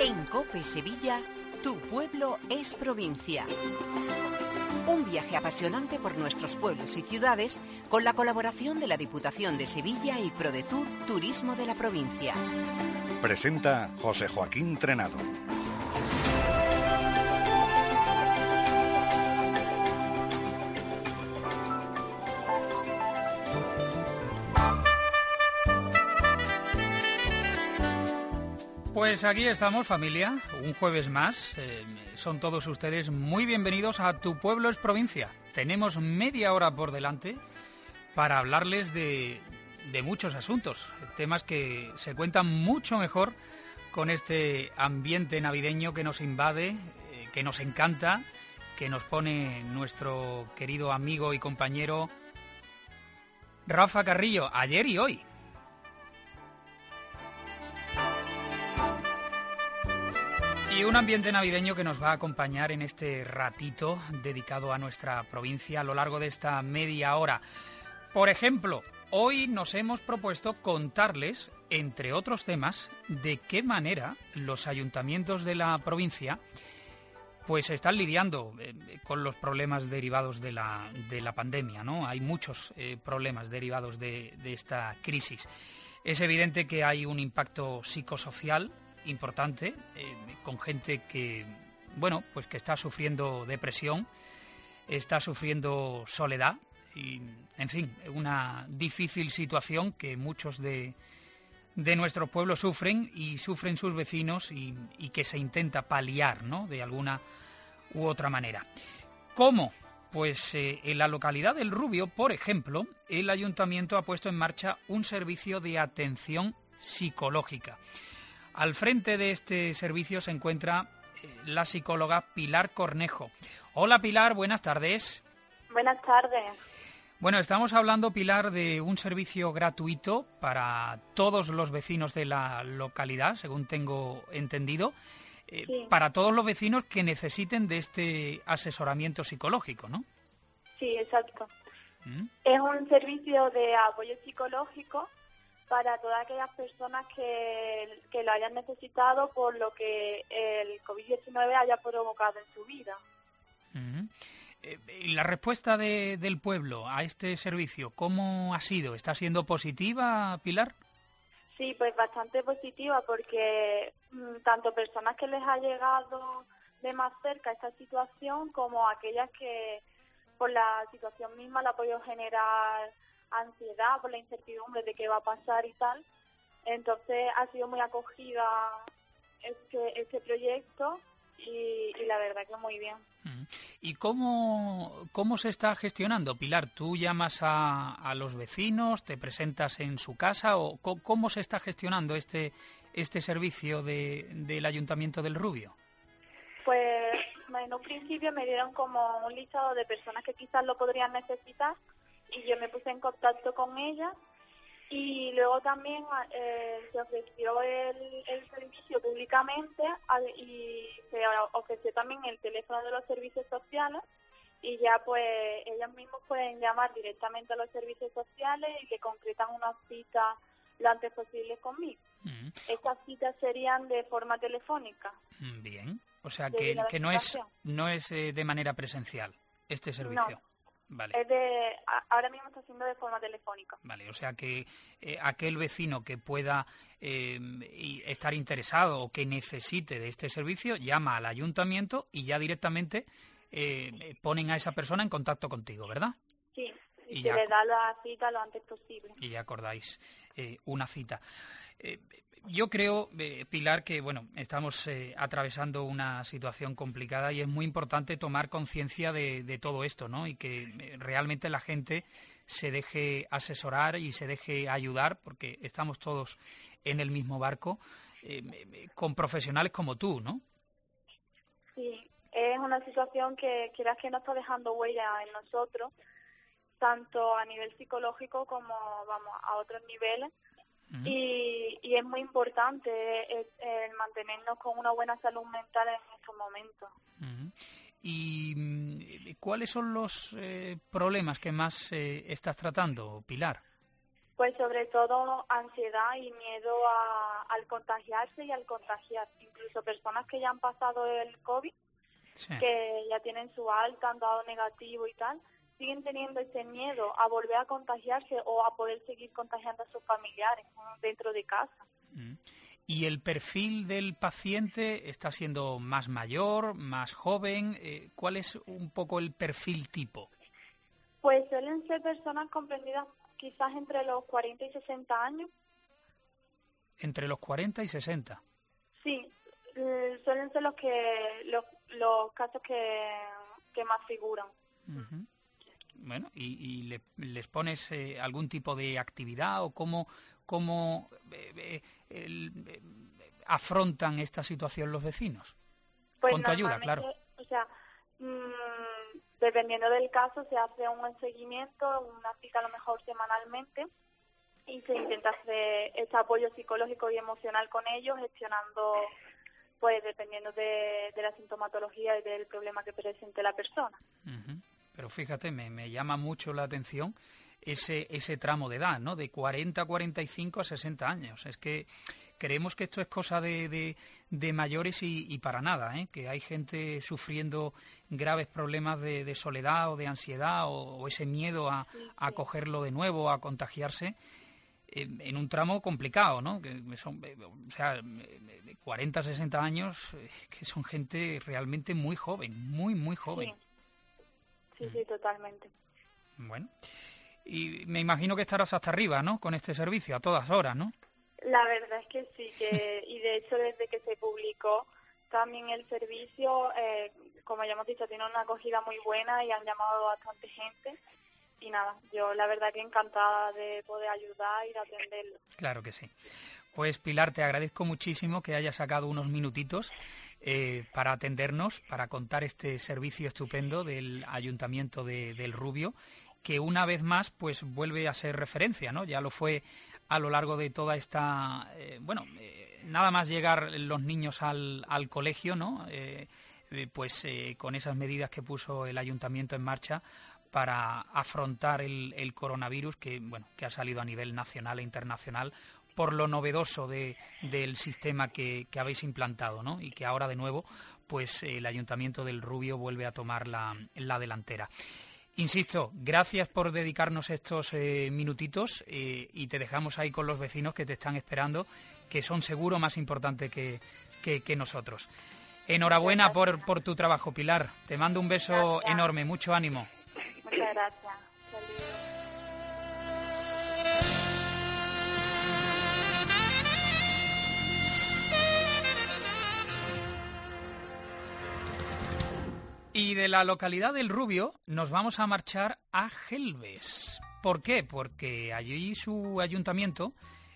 En COPE Sevilla, tu pueblo es provincia. Un viaje apasionante por nuestros pueblos y ciudades con la colaboración de la Diputación de Sevilla y ProDetour Turismo de la provincia. Presenta José Joaquín Trenado. Pues aquí estamos, familia, un jueves más. Son todos ustedes muy bienvenidos a Tu Pueblo es Provincia. Tenemos media hora por delante para hablarles de muchos asuntos, temas que se cuentan mucho mejor con este ambiente navideño que nos invade, que nos encanta, que nos pone nuestro querido amigo y compañero Rafa Carrillo, ayer y hoy. Y un ambiente navideño que nos va a acompañar en este ratito dedicado a nuestra provincia a lo largo de esta media hora. Por ejemplo, hoy nos hemos propuesto contarles, entre otros temas, de qué manera los ayuntamientos de la provincia pues están lidiando con los problemas derivados de la pandemia, ¿no? Hay muchos problemas derivados de esta crisis. Es evidente que hay un impacto psicosocial importante, con gente que, bueno, pues que está sufriendo depresión, está sufriendo soledad y, en fin, una difícil situación que muchos de nuestros pueblos sufren y sufren sus vecinos y que se intenta paliar, ¿no?, de alguna u otra manera. ¿Cómo? Pues en la localidad del Rubio, por ejemplo, el ayuntamiento ha puesto en marcha un servicio de atención psicológica. Al frente de este servicio se encuentra la psicóloga Pilar Cornejo. Hola Pilar, buenas tardes. Buenas tardes. Bueno, estamos hablando, Pilar, de un servicio gratuito para todos los vecinos de la localidad, según tengo entendido, Sí. Para todos los vecinos que necesiten de este asesoramiento psicológico, ¿no? Sí, exacto. Es un servicio de apoyo psicológico para todas aquellas personas que lo hayan necesitado por lo que el COVID-19 haya provocado en su vida. ¿Y la respuesta del pueblo a este servicio, cómo ha sido? ¿Está siendo positiva, Pilar? Sí, pues bastante positiva porque tanto personas que les ha llegado de más cerca esta situación como aquellas que por la situación misma le ha podido generar ansiedad por la incertidumbre de qué va a pasar y tal. Entonces ha sido muy acogida este proyecto y la verdad que muy bien. ¿Y cómo se está gestionando, Pilar? ¿Tú llamas a los vecinos, te presentas en su casa o cómo se está gestionando este servicio del Ayuntamiento del Rubio? Pues en un principio me dieron como un listado de personas que quizás lo podrían necesitar y yo me puse en contacto con ellas y luego también se ofreció el servicio públicamente y se ofreció también el teléfono de los servicios sociales y ya pues ellos mismos pueden llamar directamente a los servicios sociales y que concretan una cita lo antes posible conmigo. Estas citas serían de forma telefónica. Bien, o sea que no es de manera presencial este servicio. No. Vale. Ahora mismo está haciendo de forma telefónica. Vale, o sea que aquel vecino que pueda estar interesado o que necesite de este servicio llama al ayuntamiento y ya directamente ponen a esa persona en contacto contigo, ¿verdad? Sí, y se le da la cita lo antes posible. Y ya acordáis una cita. Yo creo, Pilar, que bueno, estamos atravesando una situación complicada y es muy importante tomar conciencia de todo esto, ¿no? Y que realmente la gente se deje asesorar y se deje ayudar, porque estamos todos en el mismo barco, con profesionales como tú, ¿no? Sí, es una situación que quieras que no está dejando huella en nosotros, tanto a nivel psicológico como, vamos, a otros niveles. Y es muy importante el mantenernos con una buena salud mental en estos momentos. ¿Y cuáles son los problemas que más estás tratando, Pilar? Pues sobre todo ansiedad y miedo al contagiarse y al contagiar. Incluso personas que ya han pasado el COVID, Sí. que ya tienen su alta, han dado negativo y tal, siguen teniendo ese miedo a volver a contagiarse o a poder seguir contagiando a sus familiares, ¿no?, dentro de casa. ¿Y el perfil del paciente está siendo más mayor, más joven? ¿Cuál es un poco el perfil tipo? Pues suelen ser personas comprendidas quizás entre los 40 y 60 años. Entre los 40 y 60. Sí, suelen ser los casos que más figuran. Uh-huh. Bueno, ¿y les pones algún tipo de actividad o cómo afrontan esta situación los vecinos? Pues con tu ayuda, claro. O sea, dependiendo del caso, se hace un seguimiento, una cita a lo mejor semanalmente, y se intenta hacer este apoyo psicológico y emocional con ellos, gestionando, pues dependiendo de la sintomatología y del problema que presente la persona. Uh-huh. Pero fíjate, me llama mucho la atención ese tramo de edad, ¿no? De 40, 45 a 60 años. Es que creemos que esto es cosa de mayores y para nada, ¿eh? Que hay gente sufriendo graves problemas de soledad o de ansiedad o ese miedo a cogerlo de nuevo, a contagiarse, en un tramo complicado, ¿no? Que son, o sea, 40, 60 años, que son gente realmente muy joven, muy joven. Sí, totalmente. Bueno, y me imagino que estarás hasta arriba, ¿no?, con este servicio, a todas horas, ¿no? La verdad es que sí, y de hecho desde que se publicó también el servicio, como ya hemos dicho, tiene una acogida muy buena y han llamado bastante gente. Y nada, yo la verdad que encantada de poder ayudar y de atenderlo. Claro que sí. Pues Pilar, te agradezco muchísimo que hayas sacado unos minutitos para atendernos, para contar este servicio estupendo del Ayuntamiento del Rubio, que una vez más pues vuelve a ser referencia, ¿no? Ya lo fue a lo largo de toda esta... nada más llegar los niños al colegio, ¿no? Con esas medidas que puso el Ayuntamiento en marcha para afrontar el coronavirus que ha salido a nivel nacional e internacional por lo novedoso del sistema que habéis implantado, ¿no? Y que ahora de nuevo pues el Ayuntamiento del Rubio vuelve a tomar la delantera. Insisto, gracias por dedicarnos estos minutitos y te dejamos ahí con los vecinos que te están esperando, que son seguro más importantes que nosotros. Enhorabuena por tu trabajo, Pilar. Te mando un beso enorme, mucho ánimo. Muchas gracias. Saludos. Y de la localidad del Rubio nos vamos a marchar a Gelbes. ¿Por qué? Porque allí su ayuntamiento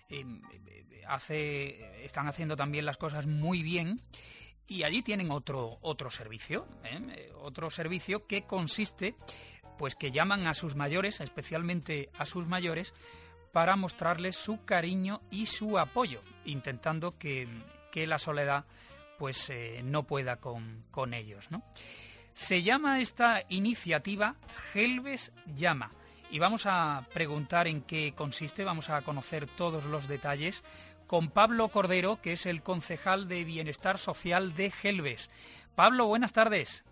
están haciendo también las cosas muy bien. Y allí tienen otro servicio, otro servicio que consiste, pues que llaman a sus mayores, especialmente a sus mayores, para mostrarles su cariño y su apoyo, intentando que la soledad pues no pueda con ellos, ¿no? Se llama esta iniciativa Gelbes Llama y vamos a preguntar en qué consiste, vamos a conocer todos los detalles con Pablo Cordero, que es el concejal de Bienestar Social de Gelbes. Pablo, buenas tardes.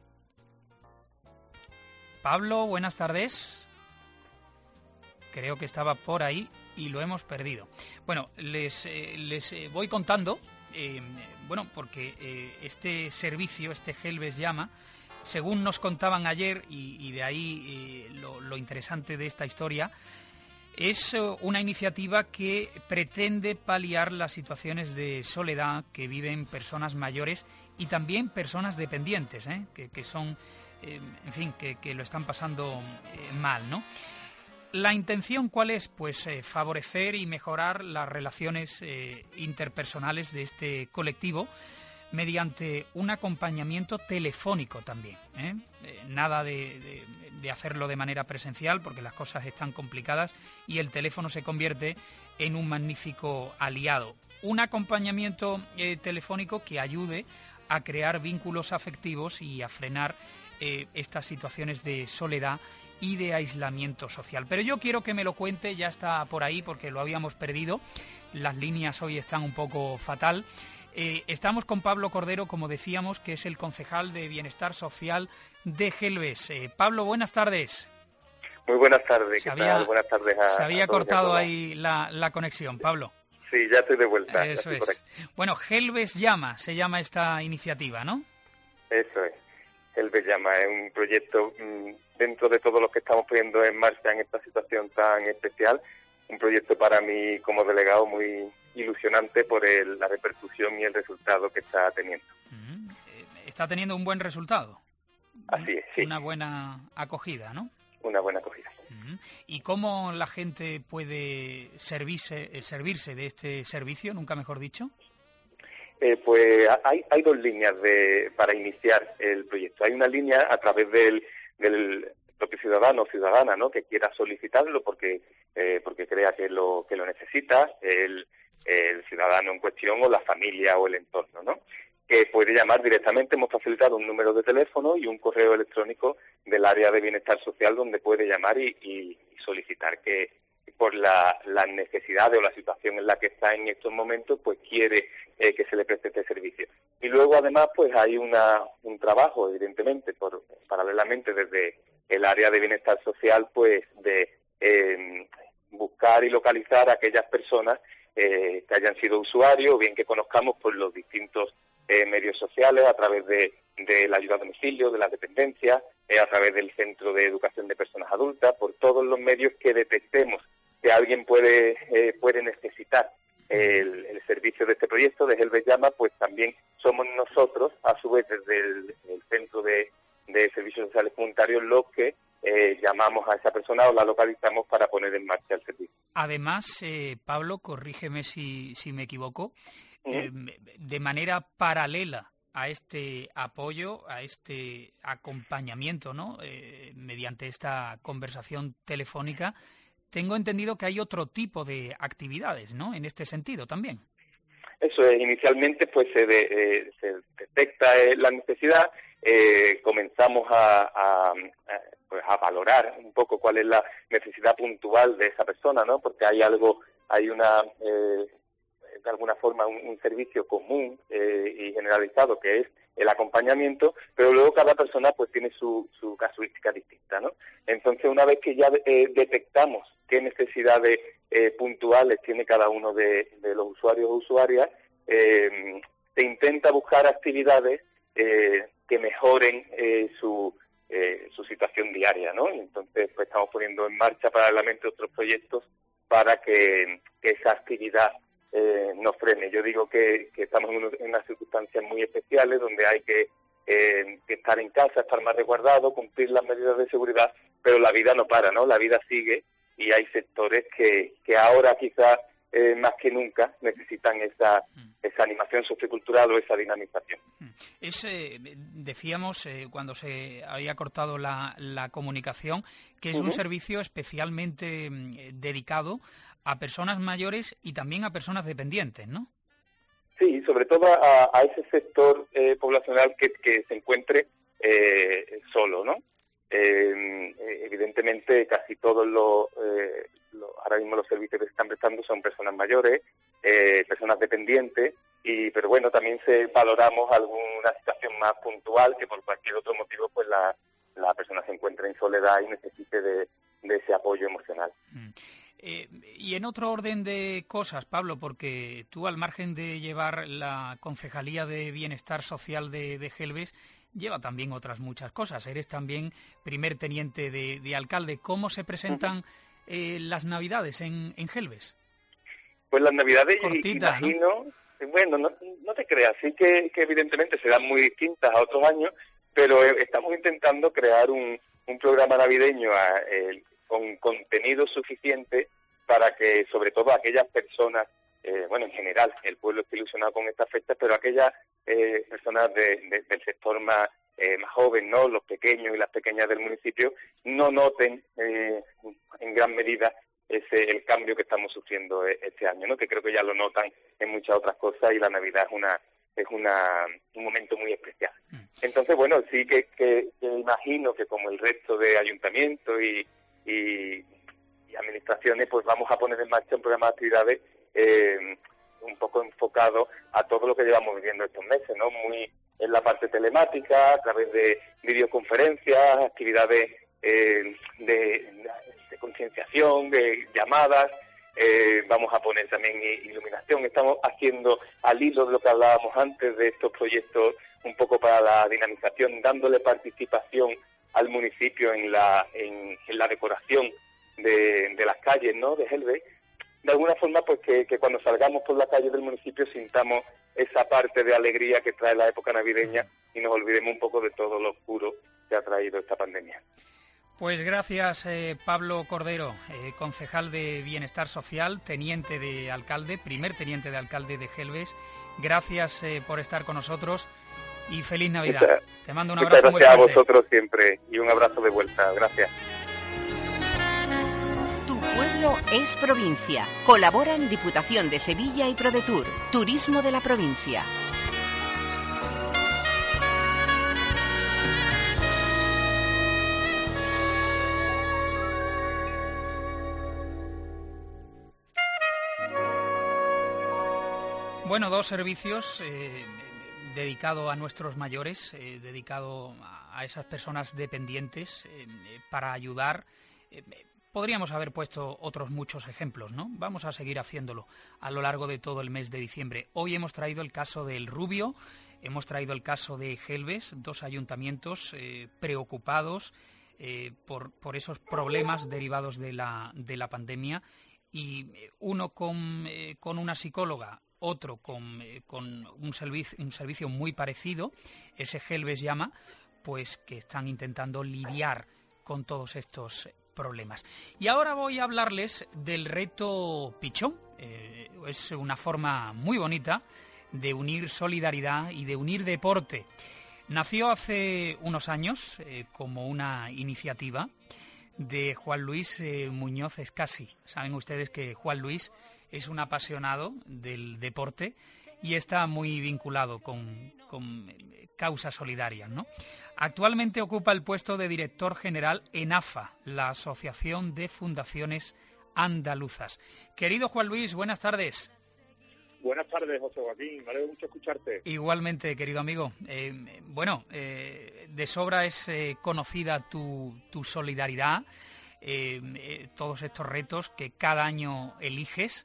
Pablo, buenas tardes. Creo que estaba por ahí y lo hemos perdido. Bueno, les voy contando, porque este servicio, este Gelbes Llama, según nos contaban ayer, y de ahí lo interesante de esta historia, es una iniciativa que pretende paliar las situaciones de soledad que viven personas mayores y también personas dependientes, que son, que lo están pasando mal, ¿no? La intención, ¿cuál es? Pues favorecer y mejorar las relaciones interpersonales de este colectivo mediante un acompañamiento telefónico también, nada de hacerlo de manera presencial porque las cosas están complicadas y el teléfono se convierte en un magnífico aliado. Un acompañamiento telefónico que ayude a crear vínculos afectivos y a frenar estas situaciones de soledad y de aislamiento social. Pero yo quiero que me lo cuente, ya está por ahí porque lo habíamos perdido, las líneas hoy están un poco fatal. Estamos con Pablo Cordero, como decíamos, que es el concejal de Bienestar Social de Gelbes. Pablo, buenas tardes. Muy buenas tardes, ¿qué tal? Buenas tardes a Se había cortado ahí la conexión, Pablo. Sí, ya estoy de vuelta. Eso es. Bueno, Gelbes Llama, se llama esta iniciativa, ¿no? Eso es. Gelbes Llama es un proyecto dentro de todos los que estamos poniendo en marcha en esta situación tan especial. Un proyecto para mí como delegado muy ilusionante por la repercusión y el resultado que está teniendo. Está teniendo un buen resultado. Así es, sí. Una buena acogida, ¿no? Una buena acogida. ¿Y cómo la gente puede servirse de este servicio, nunca mejor dicho? Pues hay dos líneas para iniciar el proyecto. Hay una línea a través del propio ciudadano o ciudadana, ¿no?, que quiera solicitarlo porque crea que lo necesita, el ciudadano en cuestión o la familia o el entorno, ¿no?, que puede llamar directamente. Hemos facilitado un número de teléfono y un correo electrónico del área de bienestar social donde puede llamar y solicitar que por las necesidades o la situación en la que está en estos momentos, pues quiere que se le preste este servicio. Y luego, además, pues hay un trabajo, evidentemente, paralelamente desde el área de bienestar social, pues de buscar y localizar a aquellas personas que hayan sido usuarios, o bien que conozcamos por los distintos medios sociales, a través de la ayuda a domicilio, de la dependencia, a través del Centro de Educación de Personas Adultas, por todos los medios que detectemos que alguien puede necesitar el servicio de este proyecto de Gelbes Llama, pues también somos nosotros, a su vez desde el Centro de Servicios Sociales Comunitarios, los que llamamos a esa persona o la localizamos para poner en marcha el servicio. Además, Pablo, corrígeme si me equivoco, de manera paralela a este apoyo, a este acompañamiento, ¿no?, mediante esta conversación telefónica, tengo entendido que hay otro tipo de actividades, ¿no?, en este sentido también. Eso es, inicialmente pues se detecta la necesidad, comenzamos a valorar un poco cuál es la necesidad puntual de esa persona, ¿no?, porque hay de alguna forma un servicio común y generalizado que es el acompañamiento, pero luego cada persona pues tiene su casuística distinta, ¿no? Entonces, una vez que ya detectamos qué necesidades puntuales tiene cada uno de los usuarios o usuarias, se intenta buscar actividades que mejoren su situación diaria, ¿no? Y entonces pues estamos poniendo en marcha paralelamente otros proyectos para que esa actividad no frene. Yo digo que estamos en unas circunstancias muy especiales donde hay que estar en casa, estar más resguardado, cumplir las medidas de seguridad, pero la vida no para, ¿no? La vida sigue y hay sectores que ahora quizás más que nunca necesitan esa animación sociocultural o esa dinamización. Decíamos, cuando se había cortado la comunicación, que es un servicio especialmente dedicado a personas mayores y también a personas dependientes, ¿no? Sí, sobre todo a ese sector poblacional que se encuentre solo, ¿no? Evidentemente casi todos ahora mismo los servicios que se están prestando son personas mayores, personas dependientes, pero bueno, también valoramos alguna situación más puntual que por cualquier otro motivo pues la persona se encuentre en soledad y necesite de ese apoyo emocional. Y en otro orden de cosas, Pablo, porque tú, al margen de llevar la Concejalía de Bienestar Social de Gelbes, lleva también otras muchas cosas. Eres también primer teniente de alcalde. ¿Cómo se presentan las Navidades en Gelbes? Pues las Navidades, cortita, imagino, ¿no? Bueno, no te creas, sí que evidentemente serán muy distintas a otros años, pero estamos intentando crear un programa navideño con contenido suficiente para que, sobre todo, aquellas personas, en general, el pueblo está ilusionado con estas fechas, pero aquellas personas del sector más joven, ¿no?, los pequeños y las pequeñas del municipio, no noten en gran medida el cambio que estamos sufriendo este año, ¿no?, que creo que ya lo notan en muchas otras cosas, y la Navidad es un momento muy especial. Entonces, bueno, sí que imagino que como el resto de ayuntamientos y administraciones, pues vamos a poner en marcha un programa de actividades un poco enfocado a todo lo que llevamos viviendo estos meses, ¿no? Muy en la parte telemática, a través de videoconferencias, actividades de concienciación, de llamadas. Vamos a poner también iluminación. Estamos haciendo, al hilo de lo que hablábamos antes, de estos proyectos un poco para la dinamización, dándole participación al municipio en la decoración de las calles, ¿no?, de Gelbe. De alguna forma, pues que cuando salgamos por la calle del municipio sintamos esa parte de alegría que trae la época navideña y nos olvidemos un poco de todo lo oscuro que ha traído esta pandemia. Pues gracias, Pablo Cordero, concejal de Bienestar Social, teniente de alcalde, primer teniente de alcalde de Gelbes. Gracias por estar con nosotros y feliz Navidad. Te mando un abrazo muy fuerte. Muchas gracias a vosotros siempre y un abrazo de vuelta. Gracias. Tu pueblo es provincia. Colaboran Diputación de Sevilla y ProDetour, Turismo de la provincia. Bueno, dos servicios dedicados a nuestros mayores, dedicado a esas personas dependientes para ayudar. Podríamos haber puesto otros muchos ejemplos, ¿no? Vamos a seguir haciéndolo a lo largo de todo el mes de diciembre. Hoy hemos traído el caso del Rubio, hemos traído el caso de Gelbes, dos ayuntamientos preocupados por esos problemas derivados de la pandemia, y uno con una psicóloga, otro con un servicio muy parecido, ese Gelbes Llama, pues que están intentando lidiar con todos estos problemas. Y ahora voy a hablarles del reto Pichón. Es una forma muy bonita de unir solidaridad y de unir deporte. Nació hace unos años como una iniciativa de Juan Luis Muñoz Escasi. Saben ustedes que Juan Luis es un apasionado del deporte y está muy vinculado con causas solidarias, ¿no? Actualmente ocupa el puesto de director general en AFA, la Asociación de Fundaciones Andaluzas. Querido Juan Luis, buenas tardes. Buenas tardes, José Joaquín, me alegro mucho escucharte. Igualmente, querido amigo. De sobra es conocida tu solidaridad, todos estos retos que cada año eliges,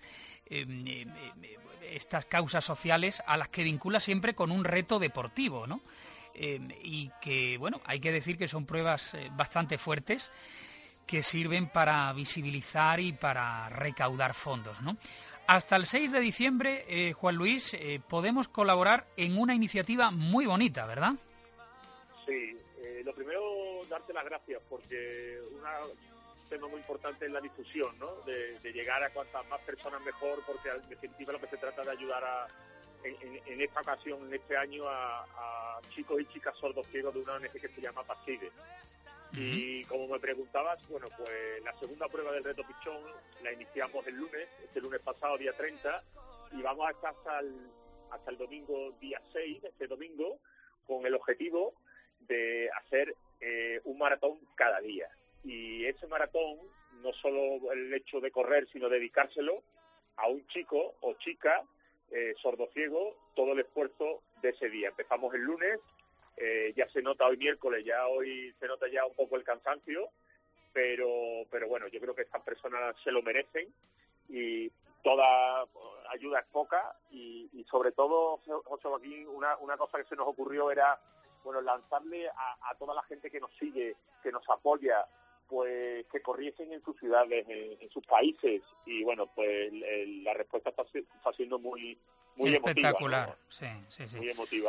estas causas sociales a las que vinculas siempre con un reto deportivo, ¿no? Y que, bueno, hay que decir que son pruebas bastante fuertes que sirven para visibilizar y para recaudar fondos, ¿no? Hasta el 6 de diciembre, Juan Luis, podemos colaborar en una iniciativa muy bonita, ¿verdad? Sí, lo primero, darte las gracias, porque un tema muy importante es la difusión, ¿no? De llegar a cuantas más personas mejor, porque en definitiva lo que se trata de ayudar en esta ocasión, en este año, a chicos y chicas sordos ciegos de una ONG que se llama PASIDE. Y como me preguntabas, bueno, pues la segunda prueba del reto Pichón la iniciamos el lunes, este lunes pasado, día 30, y vamos a estar hasta el domingo, día 6, este domingo, con el objetivo de hacer un maratón cada día. Y ese maratón, no solo el hecho de correr, sino dedicárselo a un chico o chica sordociego, todo el esfuerzo de ese día. Empezamos el lunes. Ya se nota hoy miércoles, ya hoy se nota ya un poco el cansancio, pero bueno, yo creo que estas personas se lo merecen y toda ayuda es poca y sobre todo, José Joaquín, una cosa que se nos ocurrió era, bueno, lanzarle a toda la gente que nos sigue, que nos apoya, pues que corriesen en sus ciudades, en sus países, y bueno, pues la respuesta está siendo muy espectacular, emotiva, ¿no? Sí. Muy emotiva.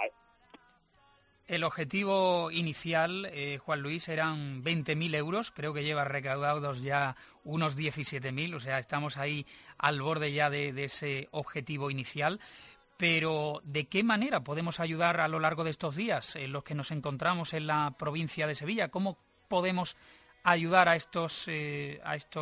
El objetivo inicial, Juan Luis, eran 20.000 euros. Creo que lleva recaudados ya unos 17.000. O sea, estamos ahí al borde ya de ese objetivo inicial. Pero, ¿de qué manera podemos ayudar a lo largo de estos días en los que nos encontramos en la provincia de Sevilla? ¿Cómo podemos ayudar a este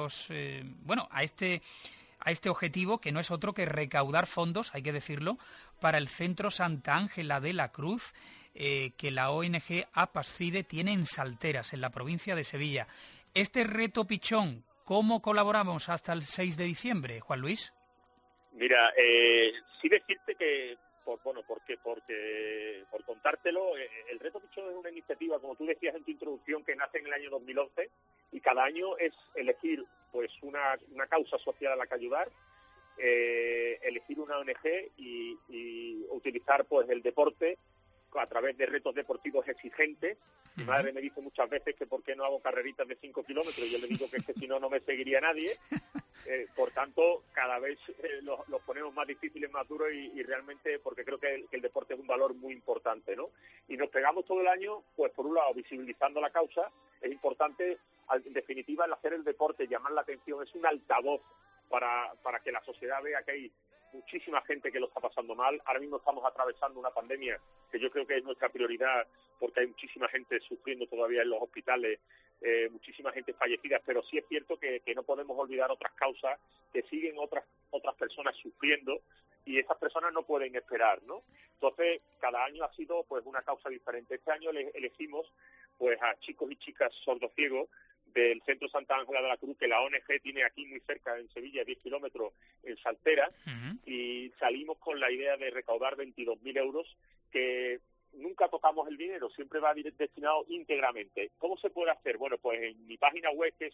objetivo, que no es otro que recaudar fondos, hay que decirlo, para el Centro Santa Ángela de la Cruz, que la ONG Apaccide tiene en Salteras, en la provincia de Sevilla. Este reto pichón, ¿cómo colaboramos hasta el 6 de diciembre, Juan Luis? Mira, sí decirte que, por contártelo, el reto pichón es una iniciativa, como tú decías en tu introducción, que nace en el año 2011 y cada año es elegir pues una causa social a la que ayudar, elegir una ONG y utilizar pues el deporte a través de retos deportivos exigentes. Mi madre me dice muchas veces que por qué no hago carreritas de 5 kilómetros, y yo le digo que es que si no, no me seguiría nadie. Por tanto, cada vez los ponemos más difíciles, más duros, y realmente porque creo que el deporte es un valor muy importante, ¿no? Y nos pegamos todo el año, pues por un lado, visibilizando la causa. Es importante, en definitiva, el hacer el deporte, llamar la atención, es un altavoz para que la sociedad vea que hay muchísima gente que lo está pasando mal. Ahora mismo estamos atravesando una pandemia que yo creo que es nuestra prioridad, porque hay muchísima gente sufriendo todavía en los hospitales, muchísima gente fallecida, pero sí es cierto que no podemos olvidar otras causas, que siguen otras personas sufriendo, y esas personas no pueden esperar, ¿no? Entonces, cada año ha sido pues una causa diferente. Este año elegimos pues a chicos y chicas sordociegos del Centro Santa Ángela de la Cruz, que la ONG tiene aquí muy cerca, en Sevilla, 10 kilómetros, en Salteras, y salimos con la idea de recaudar 22.000 euros, que nunca tocamos el dinero, siempre va destinado íntegramente. ¿Cómo se puede hacer? Bueno, pues en mi página web, que es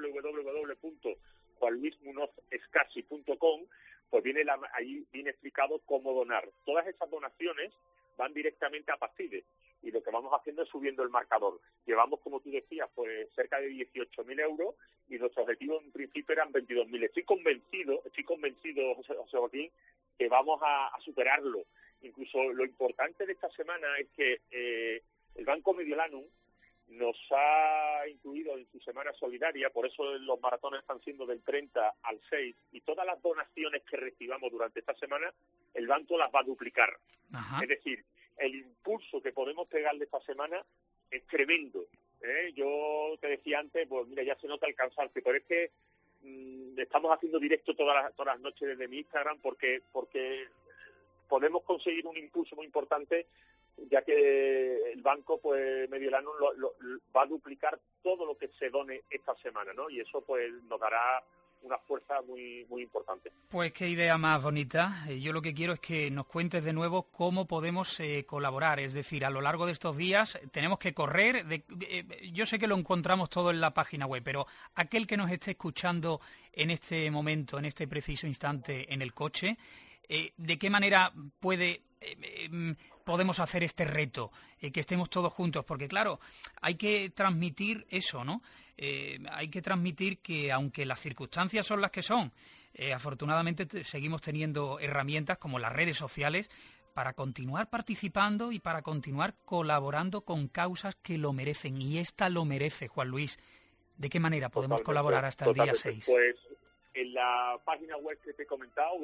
www.juanluismunozescasi.com, pues ahí viene explicado cómo donar. Todas esas donaciones van directamente a Apaccide, y lo que vamos haciendo es subiendo el marcador. Llevamos, como tú decías, pues cerca de 18.000 euros, y nuestro objetivo en principio eran 22.000. Estoy convencido, José Joaquín, que vamos a superarlo. Incluso lo importante de esta semana es que el Banco Mediolanum nos ha incluido en su semana solidaria, por eso los maratones están siendo del 30 al 6, y todas las donaciones que recibamos durante esta semana, el banco las va a duplicar. Ajá. Es decir, el impulso que podemos pegarle esta semana es tremendo. Yo te decía antes, pues mira, ya se nota el cansancio, pero es que estamos haciendo directo todas las noches desde mi Instagram porque podemos conseguir un impulso muy importante, ya que el banco pues Mediolanum va a duplicar todo lo que se done esta semana, ¿no? Y eso pues nos dará una fuerza muy muy importante. Pues qué idea más bonita. Yo lo que quiero es que nos cuentes de nuevo cómo podemos colaborar. Es decir, a lo largo de estos días tenemos que correr. Yo sé que lo encontramos todo en la página web, pero aquel que nos esté escuchando en este momento, en este preciso instante en el coche, ¿de qué manera podemos hacer este reto? Que estemos todos juntos, porque claro, hay que transmitir eso, ¿no? Hay que transmitir que aunque las circunstancias son las que son, afortunadamente seguimos teniendo herramientas como las redes sociales para continuar participando y para continuar colaborando con causas que lo merecen, y esta lo merece, Juan Luis. ¿De qué manera podemos colaborar hasta el día 6? Pues en la página web que te he comentado,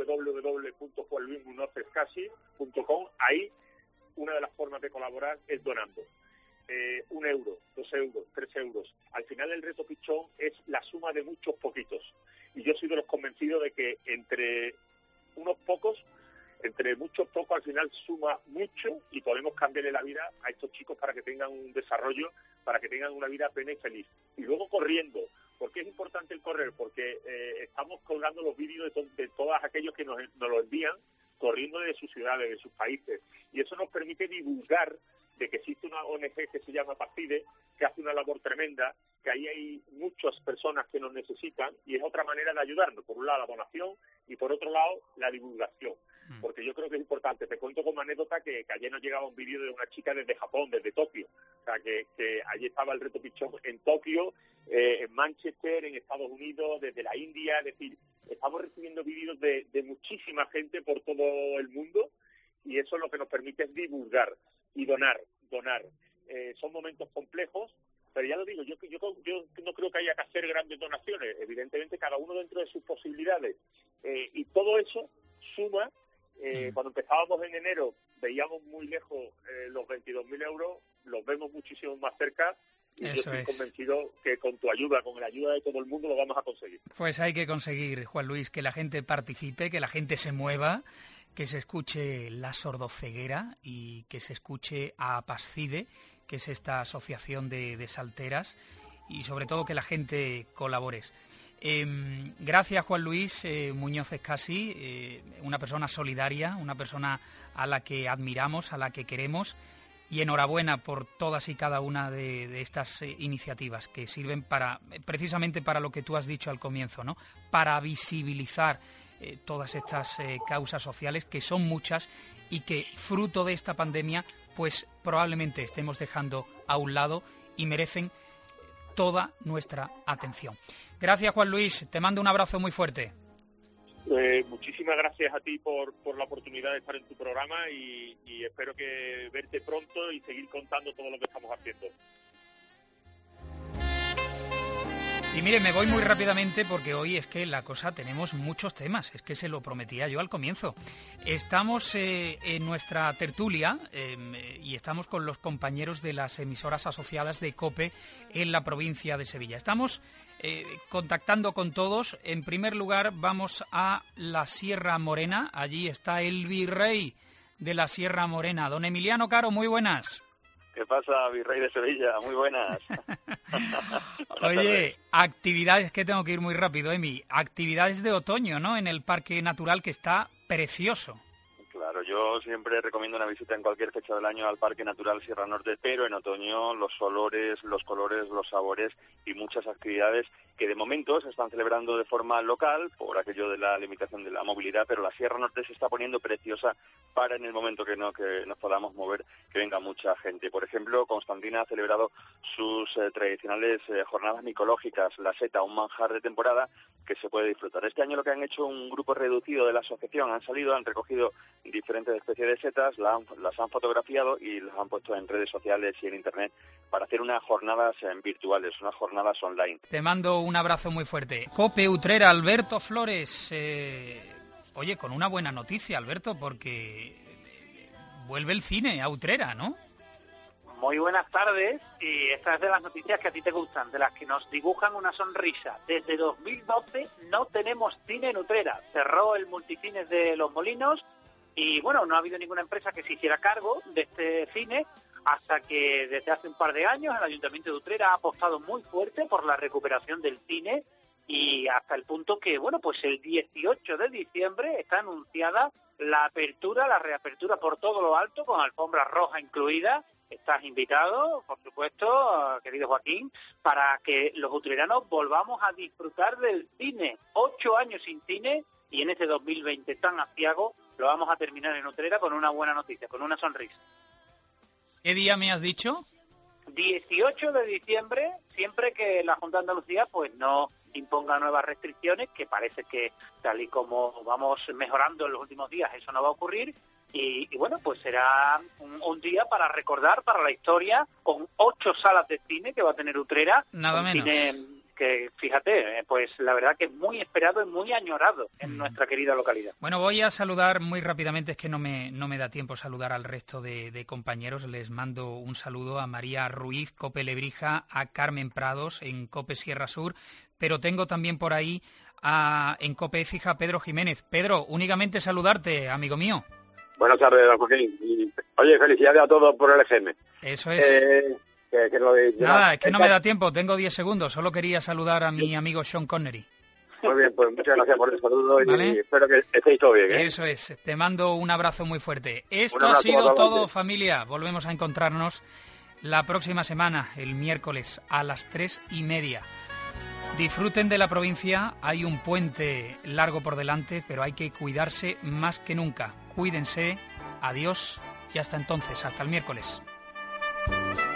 www.juanluismunozescasi.com, ahí una de las formas de colaborar es donando. 1 euro, 2 euros, 3 euros. Al final el reto pichón es la suma de muchos poquitos. Y yo soy de los convencidos de que entre muchos pocos, al final suma mucho, y podemos cambiarle la vida a estos chicos para que tengan un desarrollo, para que tengan una vida plena y feliz. Y luego corriendo. ¿Por qué es importante el correr? Porque estamos colgando los vídeos de todos aquellos que nos lo envían, corriendo de sus ciudades, de sus países. Y eso nos permite divulgar de que existe una ONG que se llama Apaccide, que hace una labor tremenda, que ahí hay muchas personas que nos necesitan, y es otra manera de ayudarnos. Por un lado, la donación, y por otro lado, la divulgación. Porque yo creo que es importante. Te cuento como anécdota que ayer nos llegaba un vídeo de una chica desde Japón, desde Tokio. O sea, que allí estaba el reto pichón en Tokio, en Manchester, en Estados Unidos, desde la India. Es decir, estamos recibiendo vídeos de muchísima gente por todo el mundo, y eso es lo que nos permite es divulgar y donar. Son momentos complejos, pero ya lo digo, yo no creo que haya que hacer grandes donaciones. Evidentemente, cada uno dentro de sus posibilidades. Y todo eso suma. Cuando empezábamos en enero veíamos muy lejos los 22.000 euros, los vemos muchísimo más cerca, y yo estoy convencido que con tu ayuda, con la ayuda de todo el mundo, lo vamos a conseguir. Pues hay que conseguir, Juan Luis, que la gente participe, que la gente se mueva, que se escuche la sordoceguera y que se escuche a Apascide, que es esta asociación de salteras, y sobre todo que la gente colabores. Gracias, Juan Luis Muñoz Escasi, una persona solidaria, una persona a la que admiramos, a la que queremos, y enhorabuena por todas y cada una de estas iniciativas que sirven precisamente para lo que tú has dicho al comienzo, ¿no? Para visibilizar todas estas causas sociales, que son muchas y que fruto de esta pandemia pues probablemente estemos dejando a un lado y merecen toda nuestra atención. Gracias, Juan Luis, te mando un abrazo muy fuerte. Muchísimas gracias a ti por la oportunidad de estar en tu programa y espero que verte pronto y seguir contando todo lo que estamos haciendo. Y mire, me voy muy rápidamente porque hoy es que tenemos muchos temas, es que se lo prometía yo al comienzo. Estamos en nuestra tertulia y estamos con los compañeros de las emisoras asociadas de COPE en la provincia de Sevilla. Estamos contactando con todos. En primer lugar vamos a la Sierra Morena, allí está el virrey de la Sierra Morena, don Emiliano Caro, muy buenas. ¿Qué pasa, virrey de Sevilla? Muy buenas. Oye, actividades, que tengo que ir muy rápido, Emi. Actividades de otoño, ¿no? En el Parque Natural, que está precioso. Claro, yo siempre recomiendo una visita en cualquier fecha del año al Parque Natural Sierra Norte, pero en otoño los olores, los colores, los sabores y muchas actividades que de momento se están celebrando de forma local por aquello de la limitación de la movilidad, pero la Sierra Norte se está poniendo preciosa para en el momento que nos podamos mover, que venga mucha gente. Por ejemplo, Constantina ha celebrado sus tradicionales jornadas micológicas, la seta, un manjar de temporada que se puede disfrutar. Este año lo que han hecho un grupo reducido de la asociación, han recogido diferentes especies de setas, las han fotografiado y las han puesto en redes sociales y en internet para hacer unas jornadas virtuales, unas jornadas online. Te mando un abrazo muy fuerte. COPE Utrera, Alberto Flores. Oye, con una buena noticia, Alberto, porque vuelve el cine a Utrera, ¿no? Muy buenas tardes, y esta es de las noticias que a ti te gustan, de las que nos dibujan una sonrisa. Desde 2012 no tenemos cine en Utrera. Cerró el Multicines de Los Molinos y, bueno, no ha habido ninguna empresa que se hiciera cargo de este cine hasta que desde hace un par de años el Ayuntamiento de Utrera ha apostado muy fuerte por la recuperación del cine y hasta el punto que, bueno, pues el 18 de diciembre está anunciada la reapertura por todo lo alto, con alfombra roja incluida. Estás invitado, por supuesto, querido Joaquín, para que los utreranos volvamos a disfrutar del cine. 8 años sin cine y en este 2020 tan aciago lo vamos a terminar en Utrera con una buena noticia, con una sonrisa. ¿Qué día me has dicho? 18 de diciembre, siempre que la Junta de Andalucía pues no imponga nuevas restricciones, que parece que tal y como vamos mejorando en los últimos días eso no va a ocurrir. Y bueno, pues será un día para recordar, para la historia, con 8 salas de cine que va a tener Utrera. Nada menos. Cine que, fíjate, pues la verdad que es muy esperado y muy añorado en nuestra querida localidad. Bueno, voy a saludar muy rápidamente, es que no me da tiempo saludar al resto de compañeros. Les mando un saludo a María Ruiz, COPE Lebrija, a Carmen Prados en COPE Sierra Sur, pero tengo también por ahí en COPE Écija a Pedro Jiménez. Pedro, únicamente saludarte, amigo mío. Buenas tardes, don Joaquín. Oye, felicidades a todos por el EGM. Eso es. Nada, es que no me da tiempo, tengo 10 segundos. Solo quería saludar a mi amigo Sean Connery. Muy bien, pues muchas gracias por el saludo. ¿Vale? Y espero que estéis todo bien. Eso es, te mando un abrazo muy fuerte. Esto ha sido todo, familia. Volvemos a encontrarnos la próxima semana, el miércoles, a las 3:30. Disfruten de la provincia, hay un puente largo por delante, pero hay que cuidarse más que nunca. Cuídense, adiós y hasta entonces, hasta el miércoles.